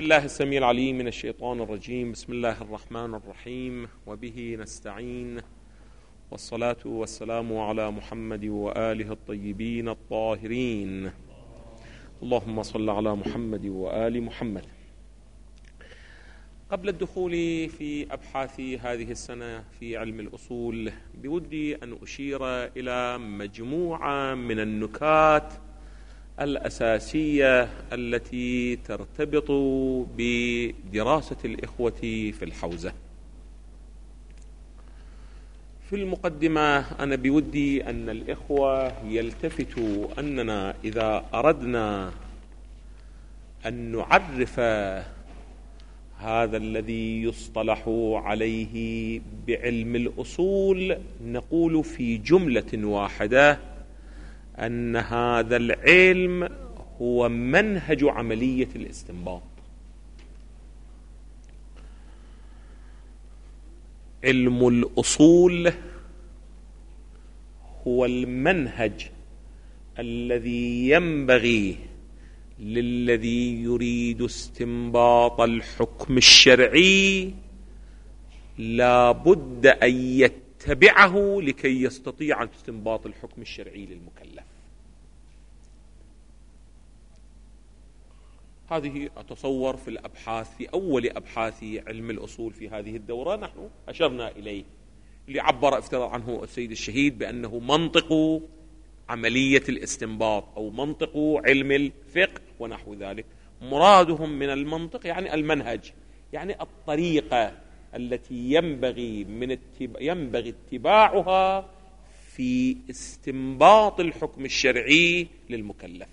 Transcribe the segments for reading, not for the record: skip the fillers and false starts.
الله السميع العليم من الشيطان الرجيم. بسم الله الرحمن الرحيم، وبه نستعين، والصلاة والسلام على محمد وآله الطيبين الطاهرين. اللهم صل على محمد وآل محمد. قبل الدخول في أبحاث هذه السنة في علم الأصول، بودي أن أشير إلى مجموعة من النكات الأساسية التي ترتبط بدراسة الإخوة في الحوزة. في المقدمة أنا بودي أن الإخوة يلتفتوا أننا إذا أردنا أن نعرف هذا الذي يصطلح عليه بعلم الأصول، نقول في جملة واحدة أن هذا العلم هو منهج عملية الاستنباط. علم الأصول هو المنهج الذي ينبغي للذي يريد استنباط الحكم الشرعي لا بد أن يتبعه لكي يستطيع استنباط الحكم الشرعي للمكلف. هذه أتصور في الأبحاث، في أول أبحاث علم الأصول في هذه الدورة نحن أشرنا إليه، اللي عبر افترض عنه السيد الشهيد بأنه منطق عملية الاستنباط أو منطق علم الفقه ونحو ذلك. مرادهم من المنطق يعني المنهج، يعني الطريقة التي ينبغي اتباعها في استنباط الحكم الشرعي للمكلف.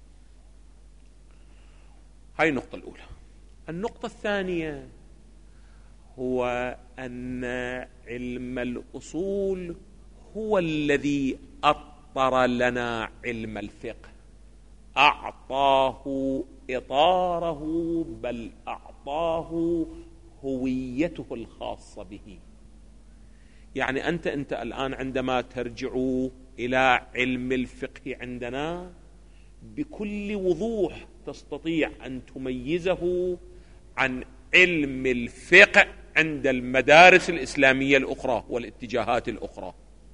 هاي النقطة الأولى. النقطة الثانية هو أن علم الأصول هو الذي أطر لنا علم الفقه، أعطاه إطاره، بل أعطاه هويته الخاصة به. يعني أنت الآن عندما ترجع إلى علم الفقه عندنا بكل وضوح تستطيع أن تميزه عن علم الفقه عند المدارس الإسلامية الأخرى والاتجاهات الأخرى،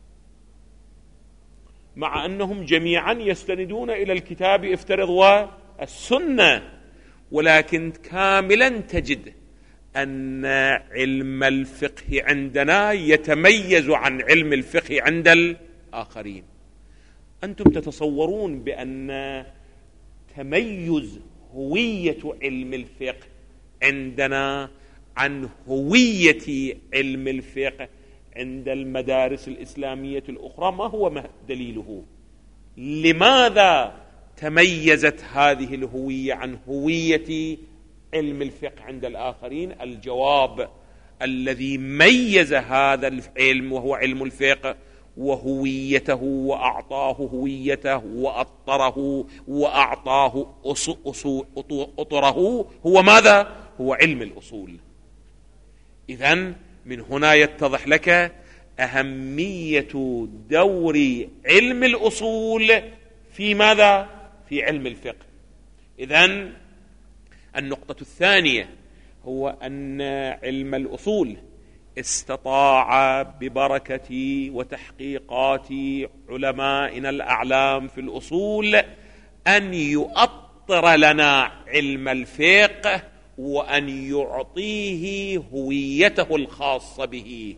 مع أنهم جميعا يستندون إلى الكتاب افترض والسنة، ولكن كاملا تجد أن علم الفقه عندنا يتميز عن علم الفقه عند الآخرين. أنتم تتصورون بأن تميز هوية علم الفقه عندنا عن هوية علم الفقه عند المدارس الإسلامية الأخرى ما هو دليله؟ لماذا تميزت هذه الهوية عن هوية علم الفقه عند الآخرين؟ الجواب الذي ميز هذا العلم وهو علم الفقه وهويته وأعطاه هويته وأطره وأعطاه أطره هو ماذا؟ هو علم الأصول. إذن من هنا يتضح لك أهمية دور علم الأصول في ماذا؟ في علم الفقه. إذن النقطة الثانية هو أن علم الأصول استطاع ببركة وتحقيقات علمائنا الأعلام في الأصول أن يؤطر لنا علم الفقه وأن يعطيه هويته الخاصة به.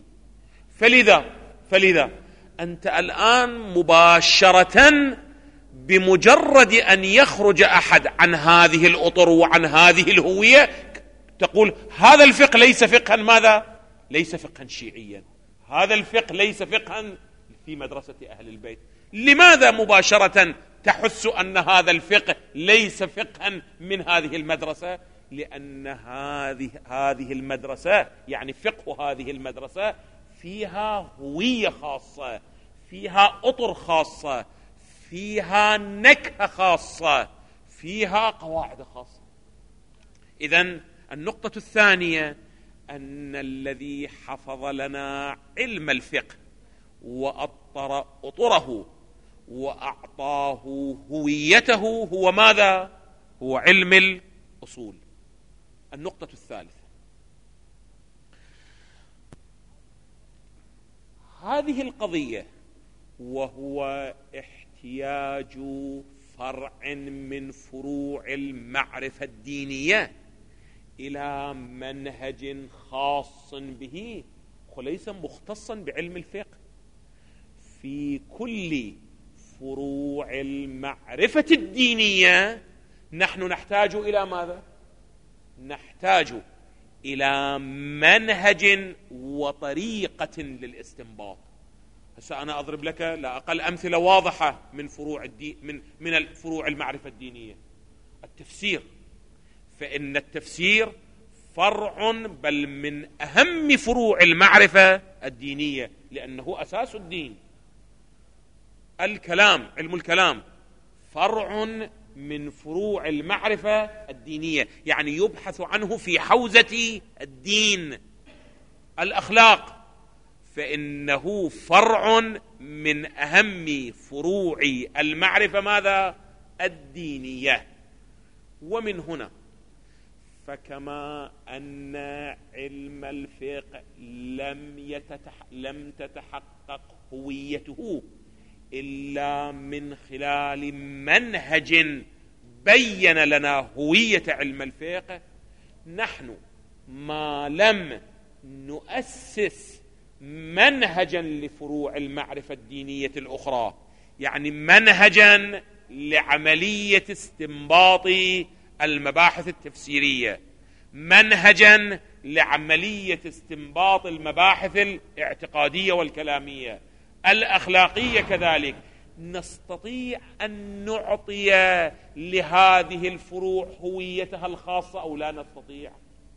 فلذا أنت الآن مباشرة بمجرد أن يخرج أحد عن هذه الأطر وعن هذه الهوية تقول هذا الفقه ليس فقها ماذا؟ ليس فقها شيعيا، هذا الفقه ليس فقها في مدرسة أهل البيت. لماذا مباشرة تحس أن هذا الفقه ليس فقها من هذه المدرسة؟ لأن هذه المدرسة يعني فقه هذه المدرسة فيها هوية خاصة، فيها أطر خاصة، فيها نكهة خاصة، فيها قواعد خاصة. إذن النقطة الثانية أن الذي حفظ لنا علم الفقه وأطر أطره وأعطاه هويته هو ماذا؟ هو علم الأصول. النقطة الثالثة، هذه القضية وهو احتياج فرع من فروع المعرفة الدينية إلى منهج خاص به وليس مختصا بعلم الفقه. في كل فروع المعرفة الدينية نحن نحتاج إلى ماذا؟ نحتاج إلى منهج وطريقة للاستنباط. هسه أنا أضرب لك لا أقل أمثلة واضحة من فروع الدين، من الفروع المعرفة الدينية. التفسير، فإن التفسير فرع بل من أهم فروع المعرفة الدينية لأنه أساس الدين. الكلام، علم الكلام، فرع من فروع المعرفة الدينية، يعني يبحث عنه في حوزة الدين. الأخلاق، فإنه فرع من أهم فروع المعرفة ماذا؟ الدينية. ومن هنا فكما أن علم الفقه لم تتحقق هويته إلا من خلال منهج بين لنا هوية علم الفقه، نحن ما لم نؤسس منهجا لفروع المعرفة الدينية الأخرى، يعني منهجا لعملية استنباط المباحث التفسيرية، منهجا لعملية استنباط المباحث الاعتقادية والكلامية، الأخلاقية كذلك، نستطيع أن نعطي لهذه الفروع هويتها الخاصة أو لا نستطيع؟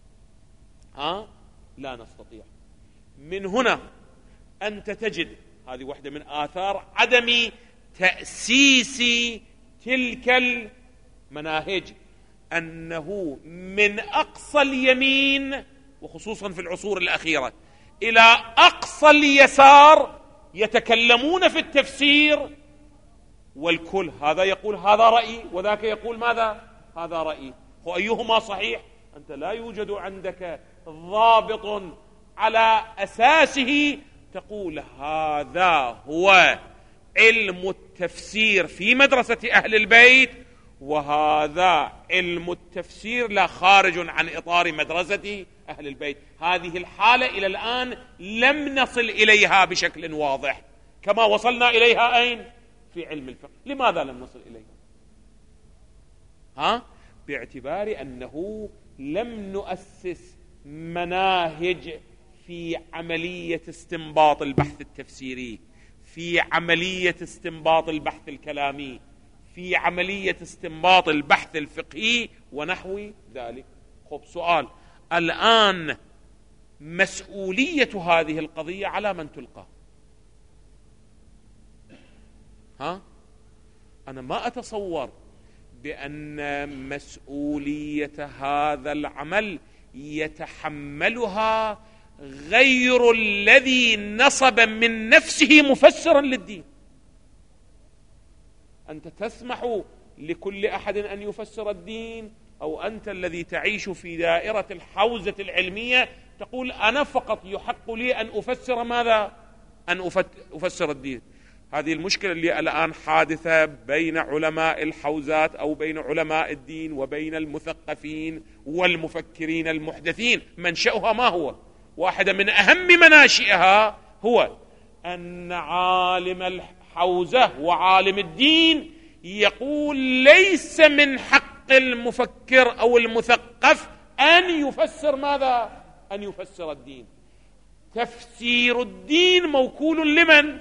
لا نستطيع. من هنا أنت تجد هذه واحدة من آثار عدم تأسيس تلك المناهج، أنه من أقصى اليمين وخصوصا في العصور الأخيرة إلى أقصى اليسار يتكلمون في التفسير، والكل هذا يقول هذا رأيي وذاك يقول ماذا؟ هذا رأيي، وأيهما صحيح؟ أنت لا يوجد عندك ضابط على أساسه تقول هذا هو علم التفسير في مدرسة أهل البيت وهذا علم التفسير لا خارج عن إطار مدرسة أهل البيت. هذه الحالة إلى الآن لم نصل إليها بشكل واضح كما وصلنا إليها أين؟ في علم الفقه. لماذا لم نصل إليها؟ باعتبار أنه لم نؤسس مناهج في عملية استنباط البحث التفسيري، في عملية استنباط البحث الكلامي، في عملية استنباط البحث الفقهي ونحو ذلك. خب سؤال، الآن مسؤولية هذه القضية على من تلقى؟ أنا ما أتصور بأن مسؤولية هذا العمل يتحملها غير الذي نصب من نفسه مفسرا للدين. أنت تسمح لكل أحد أن يفسر الدين، أو أنت الذي تعيش في دائرة الحوزة العلمية تقول أنا فقط يحق لي أن أفسر ماذا؟ أن أفسر الدين. هذه المشكلة اللي الآن حادثة بين علماء الحوزات أو بين علماء الدين وبين المثقفين والمفكرين المحدثين. منشأها ما هو؟ واحدة من أهم مناشئها هو أن عالم الحوزة وعالم الدين يقول ليس من حق المفكر أو المثقف أن يفسر ماذا؟ أن يفسر الدين. تفسير الدين موكول لمن؟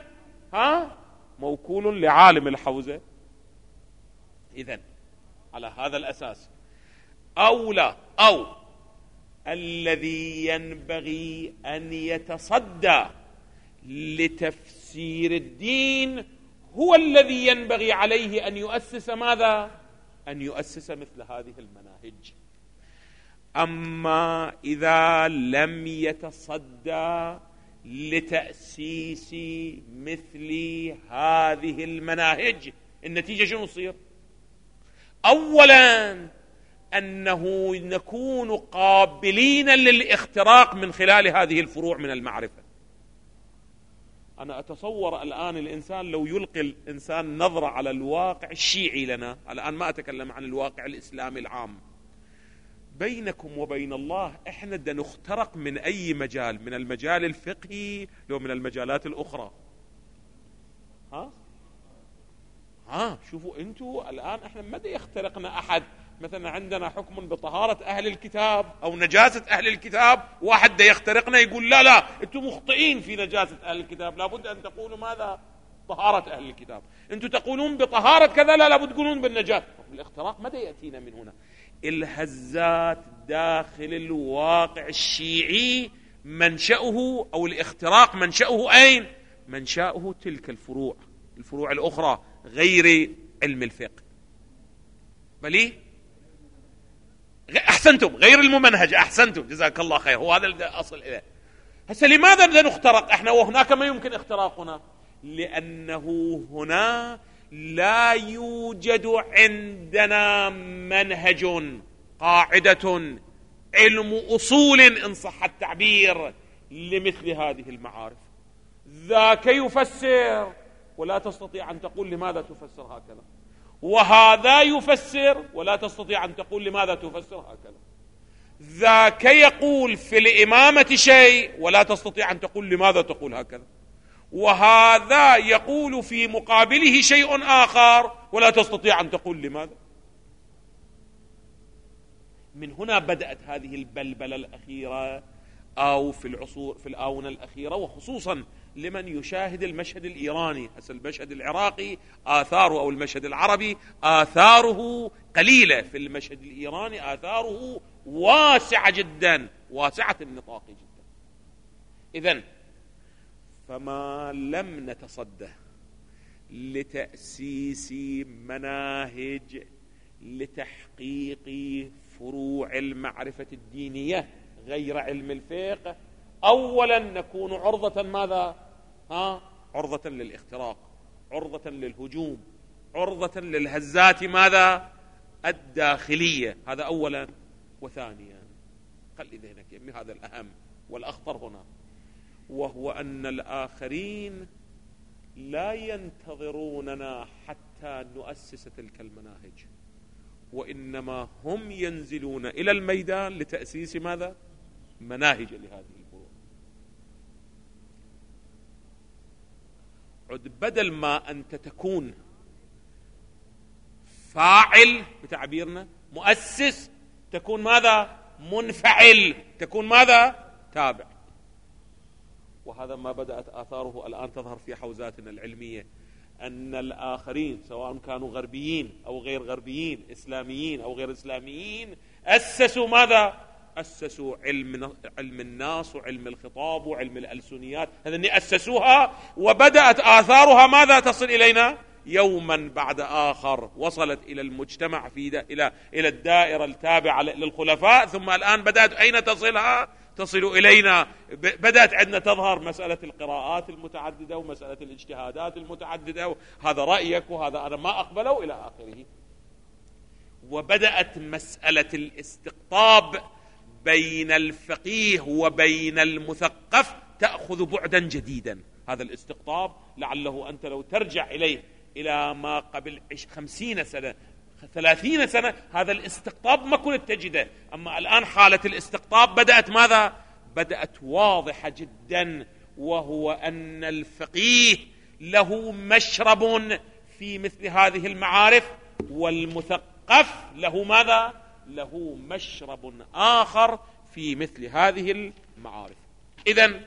موكول لعالم الحوزة. إذن على هذا الأساس أو الذي ينبغي أن يتصدى لتفسير الدين هو الذي ينبغي عليه أن يؤسس ماذا؟ أن يؤسس مثل هذه المناهج. أما إذا لم يتصدى لتأسيس مثل هذه المناهج، النتيجة شنو تصير؟ أولا أنه نكون قابلين للاختراق من خلال هذه الفروع من المعرفة. أنا أتصور الآن الإنسان لو يلقي الإنسان نظرة على الواقع الشيعي لنا، الآن ما أتكلم عن الواقع الإسلامي العام، بينكم وبين الله إحنا بدنا نخترق من أي مجال؟ من المجال الفقهي لو من المجالات الأخرى؟ شوفوا أنتوا الآن إحنا ما يخترقنا أحد. مثلا عندنا حكم بطهارة أهل الكتاب أو نجاسة أهل الكتاب، واحد دا يخترقنا يقول لا أنتم مخطئين في نجاسة أهل الكتاب، لابد أن تقولوا ماذا؟ طهارة أهل الكتاب. أنتم تقولون بطهارة كذا، لا لابد تقولون بالنجاسة. الاختراق متى يأتينا من هنا؟ الهزات داخل الواقع الشيعي منشأه، أو الاختراق منشأه أين؟ منشأه تلك الفروع الأخرى غير علم الفقه. بلي أحسنتم، غير الممنهج، أحسنتم، جزاك الله خير، هو هذا الأصل إليه. هسه لماذا بدنا نخترق احنا وهناك ما يمكن اختراقنا؟ لأنه هنا لا يوجد عندنا منهج، قاعدة، علم أصول إن صح التعبير لمثل هذه المعارف. ذاك يفسر ولا تستطيع أن تقول لماذا تفسر هكذا، وهذا يفسر ولا تستطيع أن تقول لماذا تفسر هكذا. ذاك يقول في الإمامة شيء ولا تستطيع أن تقول لماذا تقول هكذا، وهذا يقول في مقابله شيء آخر ولا تستطيع أن تقول لماذا. من هنا بدأت هذه البلبلة الأخيرة، أو في الآونة الأخيرة، وخصوصا لمن يشاهد المشهد الإيراني. هسه المشهد العراقي آثاره، أو المشهد العربي آثاره قليلة، في المشهد الإيراني آثاره واسعة جدا، واسعة النطاق جدا. إذن فما لم نتصدى لتأسيس مناهج لتحقيق فروع المعرفة الدينية غير علم الفقه، أولا نكون عرضة ماذا؟ عرضة للاختراق، عرضة للهجوم، عرضة للهزات ماذا؟ الداخلية. هذا أولا. وثانيا خلي ذهنك يمي، هذا الأهم والأخطر هنا، وهو أن الآخرين لا ينتظروننا حتى نؤسس تلك المناهج، وإنما هم ينزلون إلى الميدان لتأسيس ماذا؟ مناهج لهذه الفروع. عد بدل ما أنت تكون فاعل بتعبيرنا، مؤسس، تكون ماذا؟ منفعل، تكون ماذا؟ تابع. وهذا ما بدأت آثاره الآن تظهر في حوزاتنا العلمية، أن الآخرين سواء كانوا غربيين أو غير غربيين، إسلاميين أو غير إسلاميين، أسسوا ماذا؟ أسسوا علم الناس وعلم الخطاب وعلم الألسنيات، هذين أسسوها، وبدأت آثارها ماذا تصل إلينا؟ يوما بعد آخر وصلت إلى المجتمع إلى الدائرة التابعة للخلفاء، ثم الآن بدأت أين تصلها؟ تصل إلينا. بدأت عندنا تظهر مسألة القراءات المتعددة ومسألة الاجتهادات المتعددة، هذا رأيك وهذا أنا ما أقبله إلى آخره. وبدأت مسألة الاستقطاب بين الفقيه وبين المثقف تأخذ بعدا جديدا. هذا الاستقطاب لعله أنت لو ترجع إليه إلى ما قبل 50 سنة 30 سنة، هذا الاستقطاب ما كنت تجده، أما الآن حالة الاستقطاب بدأت ماذا؟ بدأت واضحة جدا، وهو أن الفقيه له مشرب في مثل هذه المعارف، والمثقف له ماذا؟ له مشرب آخر في مثل هذه المعارف. إذن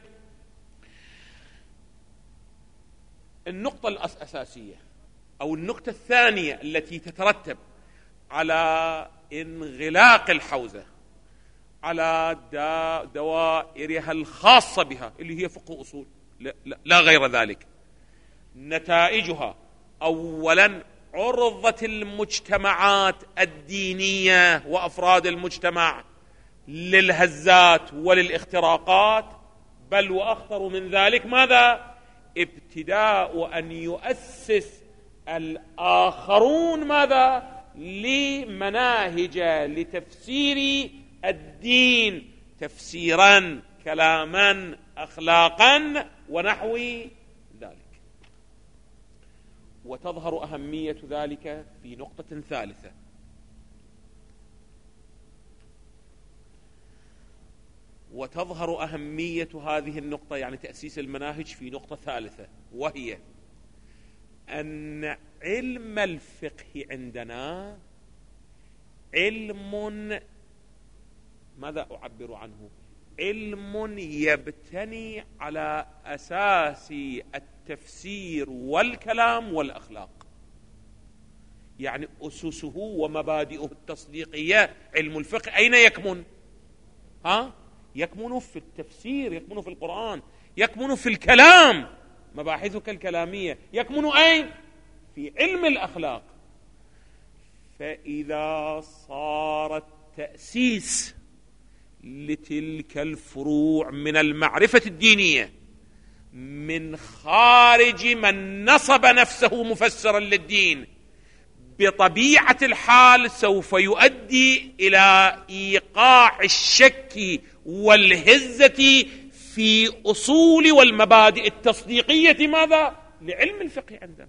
النقطة الأساسية أو النقطة الثانية التي تترتب على انغلاق الحوزة على دوائرها الخاصة بها اللي هي فقه أصول، لا غير ذلك، نتائجها أولا عرضة المجتمعات الدينية وأفراد المجتمع للهزات وللاختراقات، بل وأخطر من ذلك ماذا؟ ابتداء أن يؤسس الآخرون ماذا؟ لمناهج لتفسير الدين تفسيرا كلاما أخلاقا ونحو ذلك. وتظهر أهمية ذلك في نقطة ثالثة، وتظهر أهمية هذه النقطة يعني تأسيس المناهج في نقطة ثالثة، وهي أن علم الفقه عندنا علم، ماذا أعبر عنه؟ علم يبتني على أساس التفسير والكلام والأخلاق. يعني أسسه ومبادئه التصديقية علم الفقه أين يكمن؟ يكمن في التفسير، يكمن في القرآن، يكمن في الكلام، مباحثك الكلامية، يكمن أين؟ في علم الأخلاق. فإذا صار التأسيس لتلك الفروع من المعرفة الدينية من خارج من نصب نفسه مفسرا للدين، بطبيعة الحال سوف يؤدي إلى إيقاع الشك والهزة في أصول والمبادئ التصديقية ماذا؟ لعلم الفقه عندنا.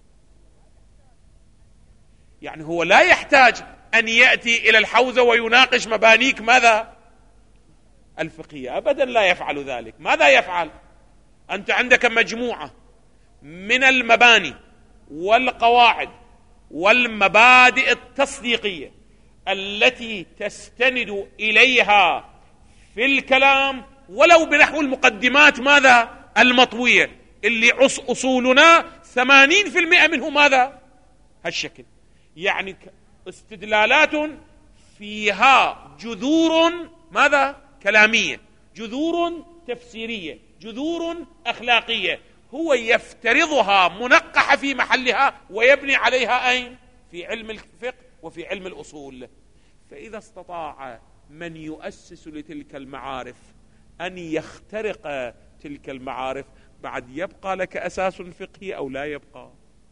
يعني هو لا يحتاج أن يأتي إلى الحوزة ويناقش مبانيك ماذا؟ الفقهية، أبدا لا يفعل ذلك. ماذا يفعل؟ أنت عندك مجموعة من المباني والقواعد والمبادئ التصديقية التي تستند إليها في الكلام ولو بنحو المقدمات ماذا؟ المطوية، اللي أصولنا 80% منه ماذا؟ هالشكل. يعني استدلالات فيها جذور ماذا؟ كلامية، جذور تفسيرية، جذور أخلاقية، هو يفترضها منقحة في محلها ويبني عليها أين؟ في علم الفقه وفي علم الأصول. فإذا استطاع من يؤسس لتلك المعارف أن يخترق تلك المعارف، بعد يبقى لك أساس فقهي أو لا يبقى؟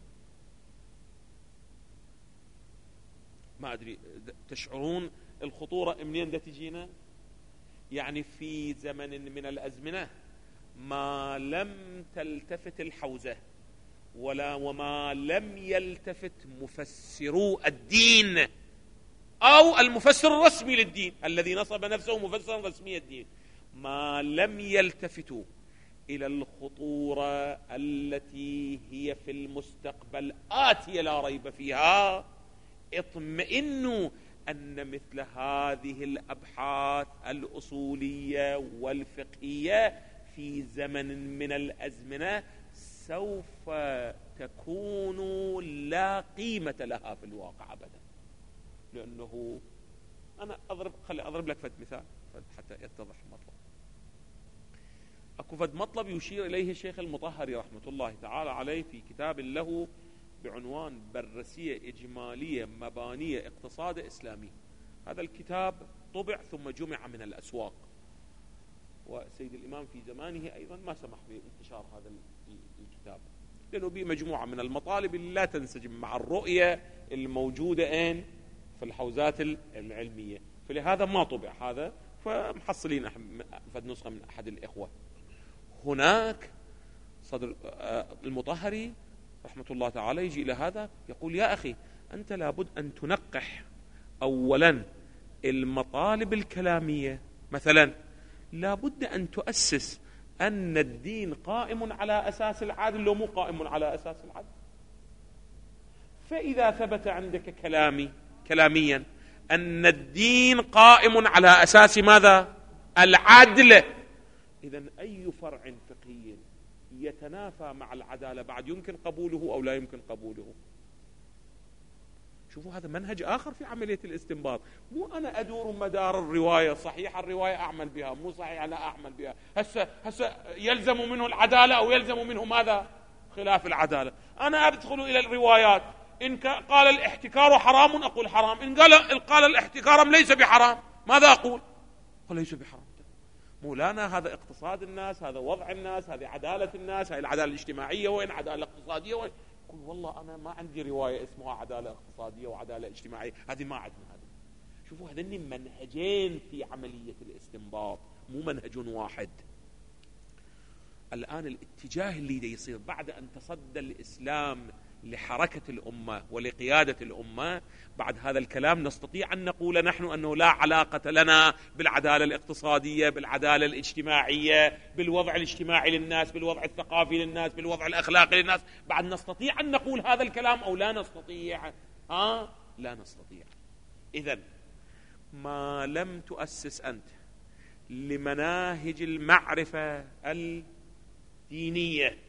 ما أدري، تشعرون الخطورة منين تجينا؟ يعني في زمن من الأزمنة ما لم تلتفت الحوزة وما لم يلتفت مفسرو الدين أو المفسر الرسمي للدين الذي نصب نفسه مفسرا رسمي الدين، ما لم يلتفتوا إلى الخطورة التي هي في المستقبل آتية لا ريب فيها، اطمئنوا أن مثل هذه الأبحاث الأصولية والفقهية في زمن من الأزمنة سوف تكون لا قيمة لها في الواقع أبدا. لأنه أنا خلي أضرب لك فد مثال حتى يتضح المطلب. أكو فد مطلب يشير إليه الشيخ المطهري رحمة الله تعالى عليه في كتاب له بعنوان برسية إجمالية مبانية اقتصاد إسلامي. هذا الكتاب طبع ثم جمع من الأسواق، وسيد الإمام في زمانه أيضا ما سمح بانتشار هذا الكتاب لأنه به مجموعة من المطالب اللي لا تنسجم مع الرؤية الموجودة في الحوزات العلمية، فلهذا ما طبع هذا، فمحصلين فد نسخة من أحد الإخوة. هناك صدر المطهري رحمة الله تعالى يجي إلى هذا يقول: يا أخي أنت لابد أن تنقح أولا المطالب الكلامية. مثلا لابد أن تؤسس أن الدين قائم على أساس العدل لو مو قائم على أساس العدل. فإذا ثبت عندك كلاميا أن الدين قائم على أساس ماذا؟ العدل، إذن أي فرع فقهي يتنافى مع العدالة بعد يمكن قبوله أو لا يمكن قبوله؟ شوفوا هذا منهج آخر في عملية الاستنباط. مو أنا أدور مدار الرواية، صحيح الرواية أعمل بها، مو صحيح لا أعمل بها، هسه يلزم منه العدالة أو يلزم منه ماذا؟ خلاف العدالة. أنا أدخل إلى الروايات، إن قال الاحتكار حرام أقول حرام، إن قال الاحتكار ليس بحرام ماذا أقول؟ قل ليس بحرام. مولانا هذا اقتصاد الناس، هذا وضع الناس، هذه عدالة الناس، هذه العدالة الاجتماعية وين، عدالة اقتصادية وين، يقول والله أنا ما عندي رواية اسمها عدالة اقتصادية وعدالة اجتماعية، هذه ما عندنا. هذا شوفوا هذين منهجين في عملية الاستنباط، مو منهج واحد. الآن الاتجاه اللي دا يصير بعد أن تصدى الإسلام لحركة الأمة ولقيادة الأمة، بعد هذا الكلام نستطيع أن نقول نحن أنه لا علاقة لنا بالعدالة الاقتصادية، بالعدالة الاجتماعية، بالوضع الاجتماعي للناس، بالوضع الثقافي للناس، بالوضع الأخلاقي للناس. بعد نستطيع أن نقول هذا الكلام أو لا نستطيع؟ لا نستطيع. إذن ما لم تؤسس أنت لمناهج المعرفة الدينية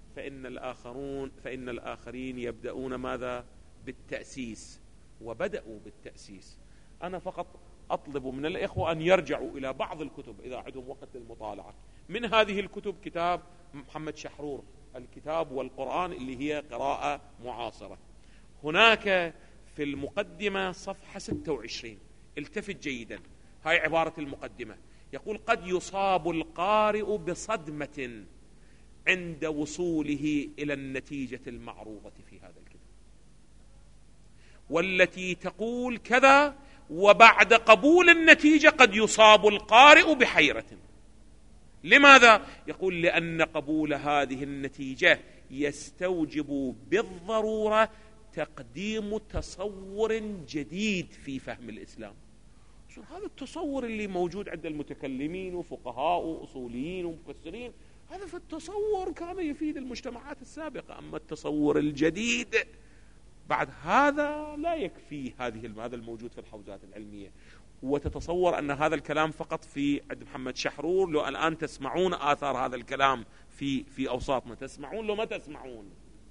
فإن الآخرين يبدأون ماذا؟ بالتأسيس، وبدأوا بالتأسيس. أنا فقط أطلب من الإخوة أن يرجعوا إلى بعض الكتب إذا عندهم وقت للمطالعة. من هذه الكتب كتاب محمد شحرور الكتاب والقرآن اللي هي قراءة معاصرة. هناك في المقدمة صفحة 26 التفت جيدا، هاي عبارة المقدمة، يقول: قد يصاب القارئ بصدمة عند وصوله إلى النتيجة المعروضة في هذا الكتاب، والتي تقول كذا، وبعد قبول النتيجة قد يصاب القارئ بحيرة. لماذا؟ يقول: لأن قبول هذه النتيجة يستوجب بالضرورة تقديم تصور جديد في فهم الإسلام. هذا التصور اللي موجود عند المتكلمين وفقهاء وأصوليين ومفسرين، هذا في التصور كان يفيد المجتمعات السابقة. أما التصور الجديد بعد هذا لا يكفي هذا الموجود في الحوزات العلمية. وتتصور أن هذا الكلام فقط في عند محمد شحرور. لو الآن تسمعون آثار هذا الكلام في أوساطنا، تسمعون لو ما تسمعون،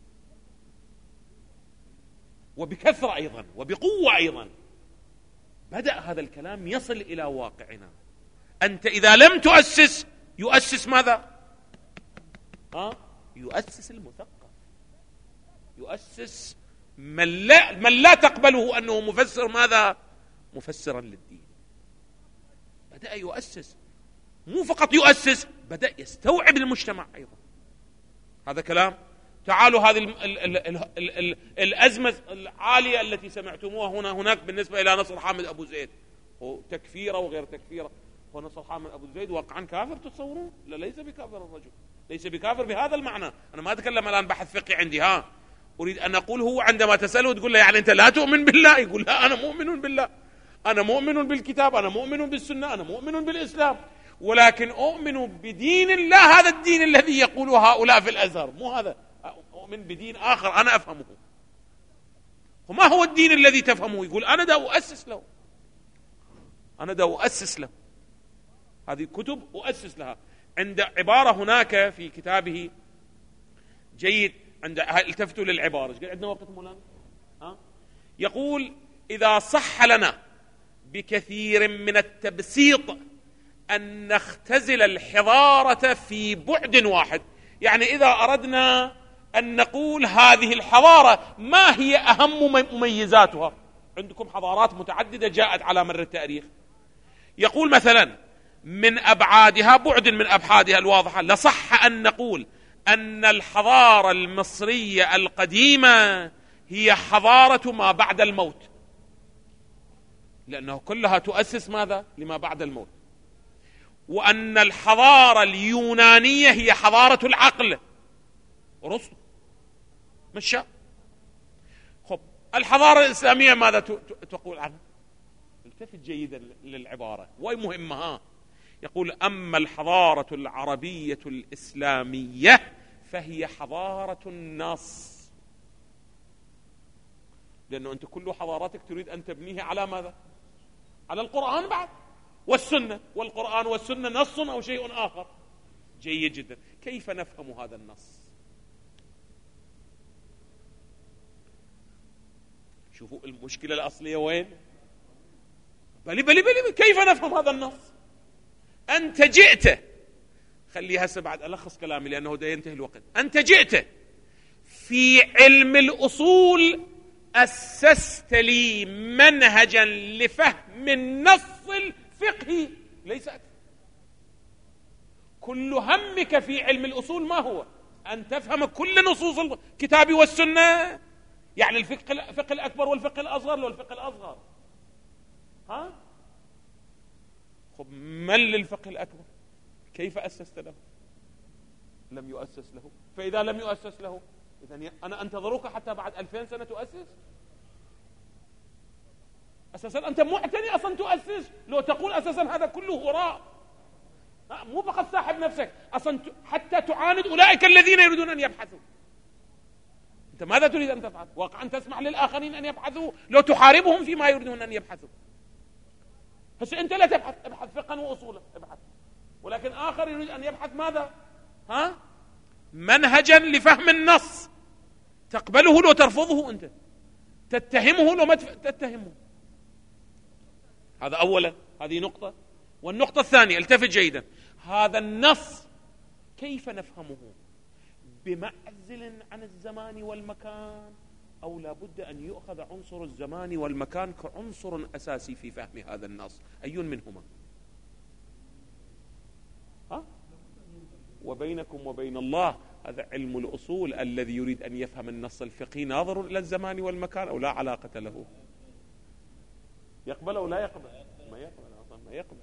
وبكثرة أيضا وبقوة أيضا. بدأ هذا الكلام يصل إلى واقعنا. أنت إذا لم تؤسس، يؤسس ماذا؟ يؤسس المثقف، يؤسس من لا تقبله أنه مفسر ماذا؟ مفسرا للدين. بدأ يؤسس، مو فقط يؤسس، بدأ يستوعب المجتمع أيضا. هذا كلام. تعالوا هذه الأزمة العالية التي سمعتموها هناك بالنسبة إلى نصر حامد أبو زيد، تكفيره وغير تكفيره. ونصر حامد أبو زيد واقعا كافر تتصورون؟ لا، ليس بكافر الرجل، ليس بكافر بهذا المعنى. أنا ما أتكلم الآن بحث فقهي عندي، أريد أن أقول هو عندما تسأله تقول له يعني أنت لا تؤمن بالله، يقول لا، أنا مؤمن بالله، أنا مؤمن بالكتاب، أنا مؤمن بالسنة، أنا مؤمن بالإسلام، ولكن أؤمن بدين الله، هذا الدين الذي يقوله هؤلاء في الأزهر، مو هذا. أؤمن بدين آخر أنا أفهمه. وما هو الدين الذي تفهمه؟ يقول أنا دا أؤسس له، أنا دا أؤسس له. هذه كتب أؤسس لها. عند عبارة هناك في كتابه جيد، عند التفتوا للعبارة. عندنا وقت مولانا؟ يقول: إذا صح لنا بكثير من التبسيط أن نختزل الحضارة في بعد واحد، يعني إذا أردنا أن نقول هذه الحضارة ما هي أهم مميزاتها، عندكم حضارات متعددة جاءت على مر التاريخ، يقول مثلا من أبعادها، بعد من أبعادها الواضحة، لصح أن نقول أن الحضارة المصرية القديمة هي حضارة ما بعد الموت، لأنه كلها تؤسس ماذا؟ لما بعد الموت. وأن الحضارة اليونانية هي حضارة العقل، رسل مشى. خب الحضارة الإسلامية ماذا تقول عنها؟ التفت جيدا للعبارة وهي مهمة. يقول: أما الحضارة العربية الإسلامية فهي حضارة النص، لأنه أنت كل حضاراتك تريد أن تبنيها على ماذا؟ على القرآن بعد والسنة، والقرآن والسنة نص أو شيء آخر. جيد جدا. كيف نفهم هذا النص؟ شوفوا المشكلة الأصلية وين؟ بلي كيف نفهم هذا النص؟ أنت جئت، خليها هسه بعد ألخص كلامي لأنه دا ينتهي الوقت. أنت جئت في علم الأصول، أسست لي منهجا لفهم النص الفقهي، ليس أكثر. كل همك في علم الأصول ما هو؟ أن تفهم كل نصوص الكتاب والسنة، يعني الفقه الأكبر والفقه الأصغر والفقه الأصغر. ها؟ خب من للفقه الأكبر؟ كيف أسست له؟ لم يؤسس له. فإذا لم يؤسس له، إذن أنا أنتظرك حتى بعد 2000 سنة تؤسس؟ أساسا أنت معتني أصلا تؤسس؟ لو تقول أساسا هذا كله هراء، مو فقط ساحب نفسك، أصلا حتى تعاند أولئك الذين يريدون أن يبحثوا. أنت ماذا تريد أن تفعل؟ واقعا تسمح للآخرين أن يبحثوا؟ لو تحاربهم فيما يريدون أن يبحثوا. هسه أنت لا تبحث، ابحث فقها وأصولا، ابحث. ولكن آخر يريد أن يبحث ماذا؟ ها؟ منهجا لفهم النص، تقبله لو ترفضه، أنت تتهمه لو ما تتهمه. هذا أولا، هذه نقطة. والنقطة الثانية، التفت جيدا، هذا النص كيف نفهمه؟ بمعزل عن الزمان والمكان، أو لا بد أن يؤخذ عنصر الزمان والمكان كعنصر أساسي في فهم هذا النص؟ أي منهما؟ ها؟ وبينكم وبين الله، هذا علم الأصول الذي يريد أن يفهم النص الفقهي ناظر إلى الزمان والمكان أو لا علاقة له؟ يقبل أو لا يقبل؟ ما يقبل أصلا، ما يقبل.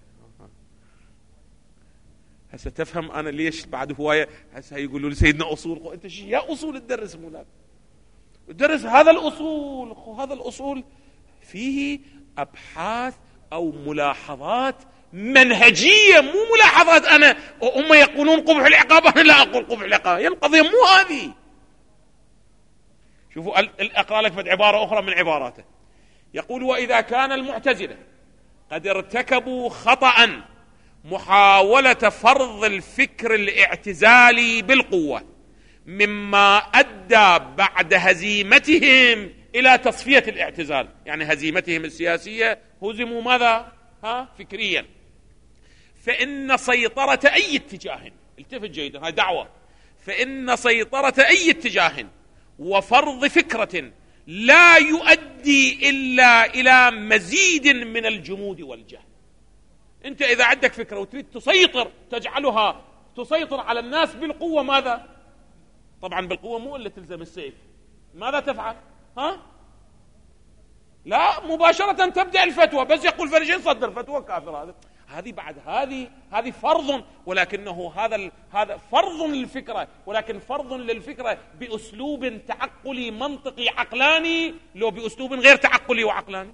هسه تفهم أنا ليش بعد هواية هسه يقولوا لي سيدنا أصول. أنت يا أصول الدرس مولانا، الدرس هذا الأصول، هذا الأصول فيه أبحاث أو ملاحظات منهجية، مو ملاحظات أنا هم يقولون قبح العقاب أنا لا أقول قبح العقاب. القضية مو هذه. شوفوا أقرأ لك بعبارة أخرى من عباراته، يقول: وإذا كان المعتزلة قد ارتكبوا خطأ محاولة فرض الفكر الاعتزالي بالقوة، مما أدى بعد هزيمتهم إلى تصفية الاعتزال، يعني هزيمتهم السياسية هزموا ماذا؟ فكريا. فإن سيطرة أي اتجاه، التفت جيدا، هاي دعوة، فإن سيطرة أي اتجاه وفرض فكرة لا يؤدي إلا إلى مزيد من الجمود والجهل. أنت إذا عندك فكرة وتريد تسيطر، تجعلها تسيطر على الناس بالقوة، ماذا؟ طبعا بالقوة مو إلا تلزم السيف. ماذا تفعل؟ لا، مباشرة تبدأ الفتوى، بس يقول فرجين صدر فتوى كافر. هذه بعد هذه فرض، ولكنه هذا فرض للفكرة، ولكن فرض للفكرة بأسلوب تعقلي منطقي عقلاني، لو بأسلوب غير تعقلي وعقلاني.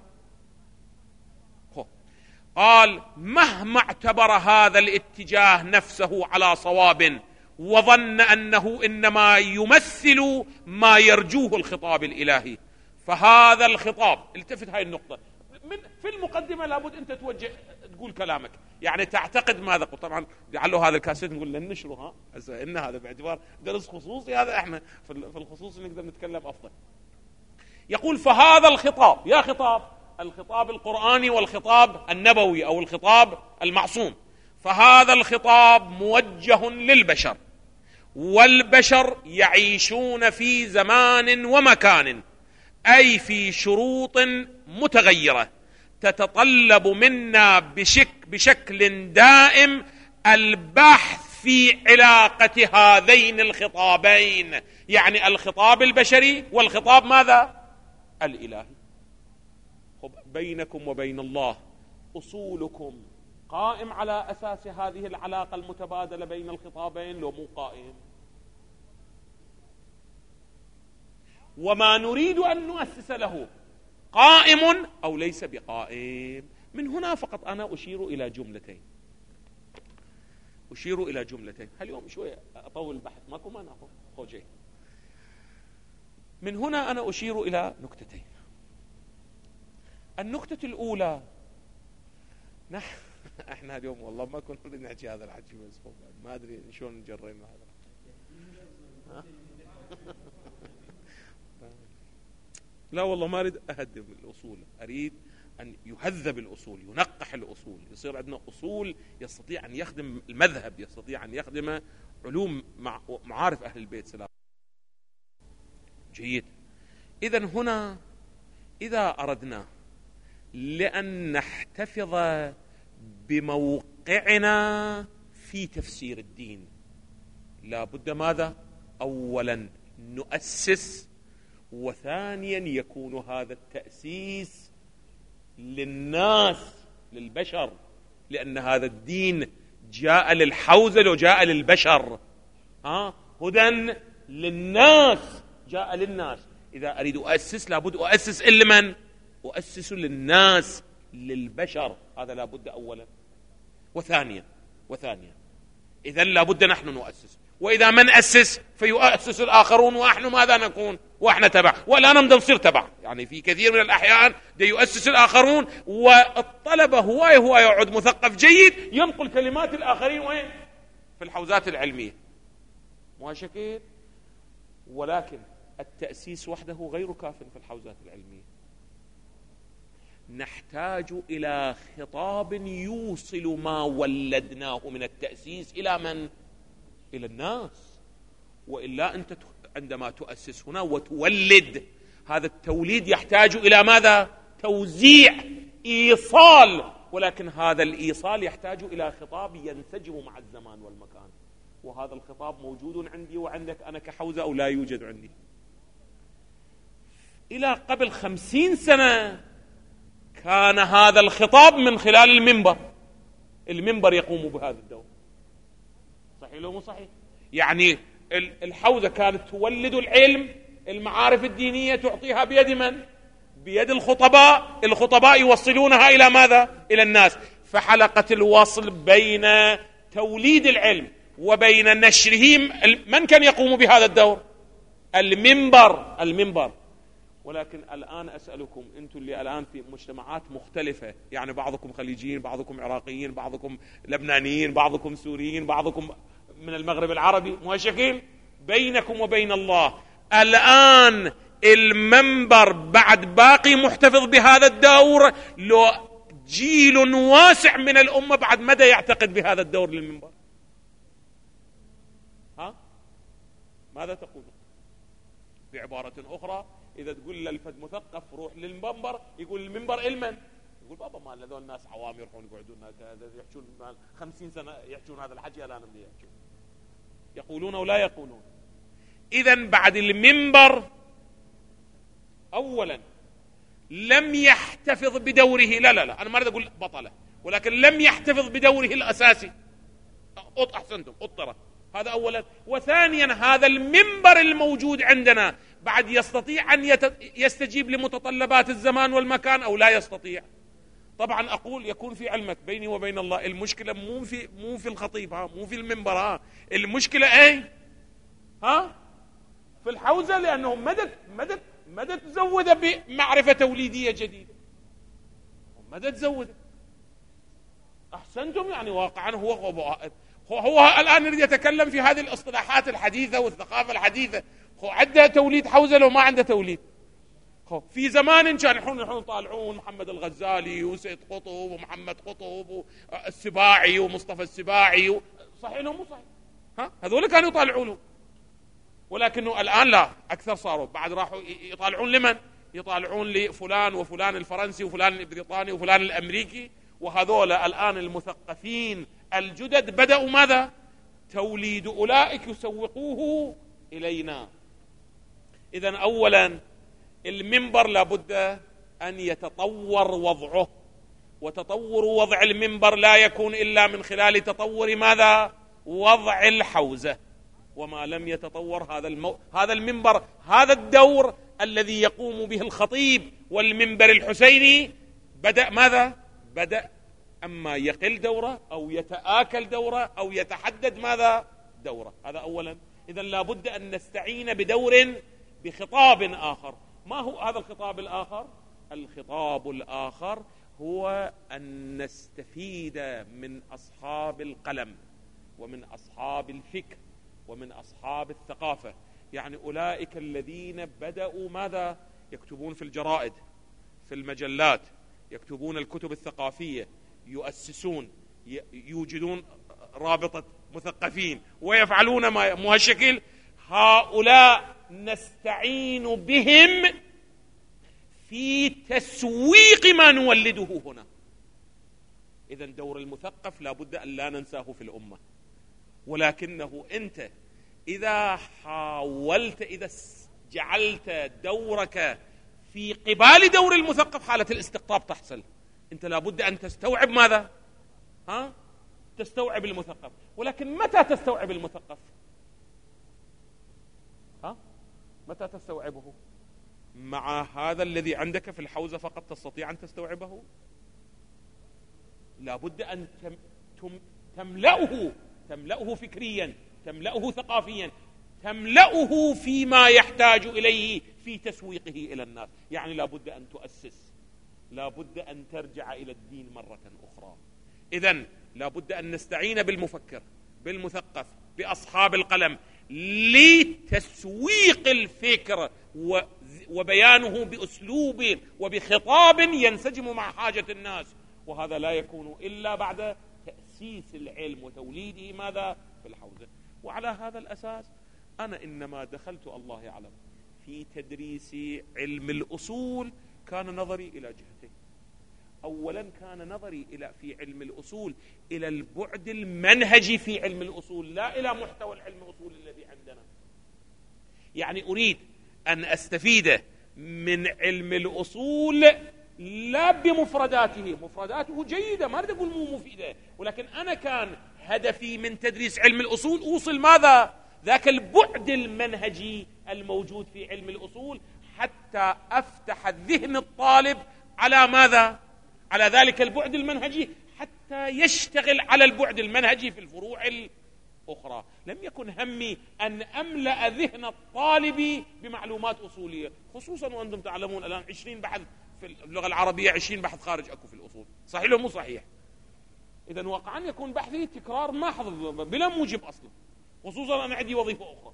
قال: مهما اعتبر هذا الاتجاه نفسه على صواب وظن أنه إنما يمثل ما يرجوه الخطاب الإلهي، فهذا الخطاب، التفت هاي النقطة في المقدمة، لابد أنت تقول كلامك، يعني تعتقد ماذا قلت. طبعا لعله هذا الكاسيت نقول لن نشره، إن هذا باعتبار درس خصوصي، هذا احنا في الخصوص نقدر نتكلم أفضل. يقول: فهذا الخطاب، يا خطاب، الخطاب القرآني والخطاب النبوي أو الخطاب المعصوم، فهذا الخطاب موجه للبشر، والبشر يعيشون في زمان ومكان، أي في شروط متغيرة تتطلب منا بشكل دائم البحث في علاقة هذين الخطابين، يعني الخطاب البشري والخطاب ماذا؟ الإلهي. بينكم وبين الله أصولكم قائم على أساس هذه العلاقة المتبادلة بين الخطابين، لو مو قائم؟ وما نريد أن نؤسس له قائم أو ليس بقائم. من هنا فقط أنا أشير إلى جملتين، اليوم شوية أطول البحث، ماكو ما ناخذ خوجي. من هنا أنا أشير إلى نكتتين. النكتة الأولى، احنا اليوم والله ما كنا نريد نحكي هذا الحكي، بس ما أدري شلون نجرينا هذا. لا والله ما أريد أهدم الأصول، أريد أن يهذب الأصول، ينقح الأصول، يصير عندنا أصول يستطيع أن يخدم المذهب، يستطيع أن يخدم علوم معارف أهل البيت سلام. جيد. إذن هنا إذا أردنا لأن نحتفظ بموقعنا في تفسير الدين، لا بد ماذا؟ أولا نؤسس، وثانيا يكون هذا التأسيس للناس، للبشر، لأن هذا الدين جاء للحوزة وجاء للبشر. هدى للناس، جاء للناس. إذا أريد أؤسس لابد أؤسس لمن؟ أؤسس للناس، للبشر. هذا لابد أولا. وثانيا إذن لابد نحن نؤسس، وإذا من أسس فيؤسس الآخرون، ونحن ماذا نكون؟ وإحنا تبع، ولا نمضي نصير تبع. يعني في كثير من الأحيان يؤسس الآخرون، والطلبة هو يعد مثقف جيد ينقل كلمات الآخرين وين؟ في الحوزات العلمية. مو هالشكل؟ ولكن التأسيس وحده غير كاف في الحوزات العلمية. نحتاج إلى خطاب يوصل ما ولدناه من التأسيس إلى من؟ إلى الناس. وإلا أنت عندما تؤسس هنا وتولد، هذا التوليد يحتاج إلى ماذا؟ توزيع، إيصال. ولكن هذا الإيصال يحتاج إلى خطاب ينسجم مع الزمان والمكان، وهذا الخطاب موجود عندي وعندك أنا كحوزة أو لا يوجد عندي. إلى قبل 50 سنة كان هذا الخطاب من خلال المنبر يقوم بهذا الدور. صحيح لو مو صحيح؟ يعني الحوزة كانت تولد العلم، المعارف الدينية تعطيها بيد من؟ بيد الخطباء. الخطباء يوصلونها إلى ماذا؟ إلى الناس. فحلقة الوصل بين توليد العلم وبين نشره من كان يقوم بهذا الدور؟ المنبر. ولكن الآن أسألكم، أنتم اللي الآن في مجتمعات مختلفة، يعني بعضكم خليجيين، بعضكم عراقيين، بعضكم لبنانيين، بعضكم سوريين، بعضكم من المغرب العربي، مهشكين بينكم وبين الله. الآن المنبر بعد باقي محتفظ بهذا الدور؟ لو جيل واسع من الأمة بعد مدى يعتقد بهذا الدور للمنبر؟ ماذا تقول؟ بعبارة أخرى، إذا تقول للفد مثقف روح للمنبر، يقول المنبر إلمن؟ يقول بابا ما هذول الناس عوام يروحون يقعدون يحجون 50 سنة يحجون هذا الحكي، الآن يحجون، يقولون ولا يقولون. إذن بعد المنبر أولا لم يحتفظ بدوره، لا أنا ما أريد أقول بطلة، ولكن لم يحتفظ بدوره الأساسي. أحسنتم، أطرة. هذا أولا. وثانيا هذا المنبر الموجود عندنا بعد يستطيع أن يستجيب لمتطلبات الزمان والمكان أو لا يستطيع؟ طبعا أقول يكون في علمك بيني وبين الله، المشكلة مو في الخطيب، مو في المنبر، المشكلة أي في الحوزة، لأنهم مدى تزود بمعرفة توليدية جديدة، مدى تزود. أحسنتم. يعني واقعا هو الآن يريد يتكلم في هذه الاصطلاحات الحديثة والثقافة الحديثة. عنده توليد حوزة لو ما عنده توليد. في زمان كان يحون يطالعون محمد الغزالي وسيد قطب ومحمد قطب والسباعي ومصطفى السباعي، صحيح لو مو صحيح؟ هذول كانوا يطالعونه. ولكنه الآن لا، أكثر صاروا بعد راحوا يطالعون لمن؟ يطالعون لفلان وفلان الفرنسي وفلان البريطاني وفلان الأمريكي. وهذول الآن المثقفين الجدد بدأوا ماذا؟ توليد أولئك يسوقوه إلينا. إذن أولا المنبر لابد أن يتطور وضعه، وتطور وضع المنبر لا يكون إلا من خلال تطور ماذا؟ وضع الحوزة. وما لم يتطور هذا المنبر، هذا الدور الذي يقوم به الخطيب والمنبر الحسيني بدأ ماذا؟ بدأ أما يقل دوره أو يتآكل دوره أو يتحدد ماذا؟ دوره. هذا أولا. إذن لابد أن نستعين بخطاب آخر. ما هو هذا الخطاب الآخر؟ الخطاب الآخر هو أن نستفيد من أصحاب القلم ومن أصحاب الفكر ومن أصحاب الثقافة، يعني أولئك الذين بدأوا ماذا؟ يكتبون في الجرائد، في المجلات، يكتبون الكتب الثقافية، يؤسسون، يوجدون رابطة مثقفين ويفعلون ما مهالشكل. هؤلاء نستعين بهم في تسويق ما نولده هنا. إذن دور المثقف لابد أن لا ننساه في الأمة، ولكنه أنت إذا حاولت، إذا جعلت دورك في قبال دور المثقف، حالة الاستقطاب تحصل. أنت لابد أن تستوعب ماذا؟ تستوعب المثقف. ولكن متى تستوعب المثقف؟ متى تستوعبه؟ مع هذا الذي عندك في الحوزة فقط تستطيع أن تستوعبه؟ لابد أن تملأه فكريا، تملأه ثقافيا، تملأه فيما يحتاج إليه في تسويقه إلى الناس. يعني لابد أن تؤسس، لابد أن ترجع إلى الدين مرة أخرى. إذن لابد أن نستعين بالمفكر، بالمثقف، بأصحاب القلم لتسويق الفكر وبيانه بأسلوب وبخطاب ينسجم مع حاجة الناس. وهذا لا يكون إلا بعد تأسيس العلم وتوليده ماذا؟ في الحوزة. وعلى هذا الأساس أنا إنما دخلت الله يعلم في تدريس علم الأصول كان نظري إلى جهتين. أولا كان نظري في علم الأصول إلى البعد المنهجي في علم الأصول، لا إلى محتوى العلم الأصول الذي عندنا. يعني أريد أن أستفيد من علم الأصول لا بمفرداته، مفرداته جيدة، ما أريد أقول مو مفيدة، ولكن أنا كان هدفي من تدريس علم الأصول أوصل ماذا؟ ذاك البعد المنهجي الموجود في علم الأصول، حتى أفتح ذهن الطالب على ماذا؟ على ذلك البعد المنهجي، حتى يشتغل على البعد المنهجي في الفروع الأخرى. لم يكن همي أن أملأ ذهن الطالب بمعلومات أصولية، خصوصا وأنتم تعلمون الآن 20 بحث في اللغة العربية، 20 بحث خارج أكو في الأصول، صحيح ولا مو صحيح؟ إذن واقعا يكون بحثي تكرار محض بلا موجب أصلا، خصوصا أنا عندي وظيفة أخرى.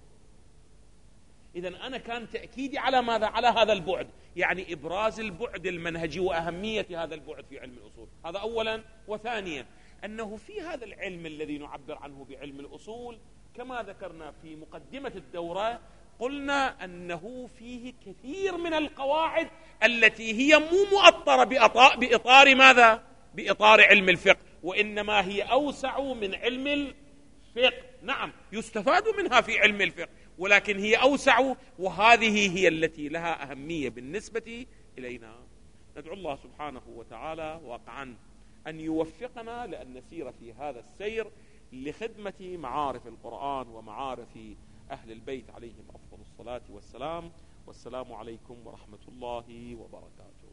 إذن أنا كان تأكيدي على ماذا؟ على هذا البعد، يعني إبراز البعد المنهجي وأهمية هذا البعد في علم الأصول. هذا أولا. وثانيا أنه في هذا العلم الذي نعبر عنه بعلم الأصول، كما ذكرنا في مقدمة الدورة، قلنا أنه فيه كثير من القواعد التي هي مو مؤطرة بإطار ماذا؟ بإطار علم الفقه، وإنما هي أوسع من علم الفقه. نعم يستفاد منها في علم الفقه، ولكن هي أوسع، وهذه هي التي لها أهمية بالنسبة إلينا. ندعو الله سبحانه وتعالى واقعا أن يوفقنا لأن نسير في هذا السير لخدمة معارف القرآن ومعارف أهل البيت عليهم أفضل الصلاة والسلام. والسلام عليكم ورحمة الله وبركاته.